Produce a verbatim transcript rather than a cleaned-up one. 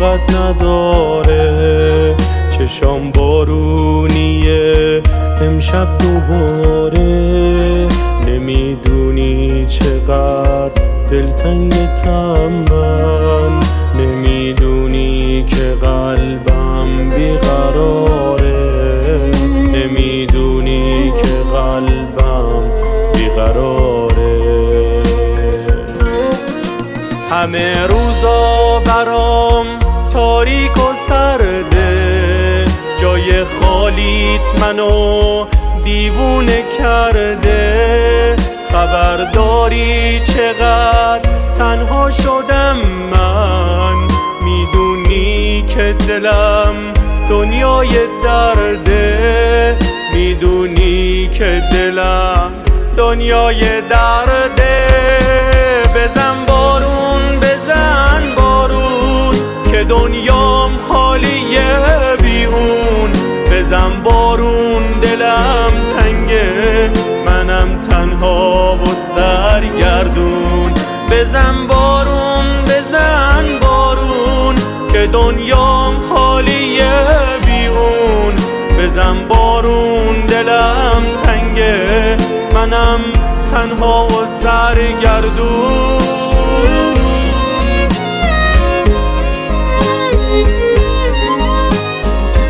طاقت نداره. چشام بارونیه امشب دوباره، نمیدونی چقدر دلتنگتم من، نمیدونی که قلبم بیقراره، نمیدونی که قلبم بیقراره. همه روزا برام تاریک و سرده، جای خالیت منو دیوونه کرده. خبر داری چقدر تنها شدم من، میدونی که دلم دنیای درده، میدونی که دلم دنیای درده. بزن بارون بزن بارون که دنیام خالیه بی اون، بزن بارون دلم تنگه منم تنها و سرگردون. بزن بارون بزن بارون که دنیام خالیه بی اون، بزن بارون دلم تنگه منم تنها و سرگردون.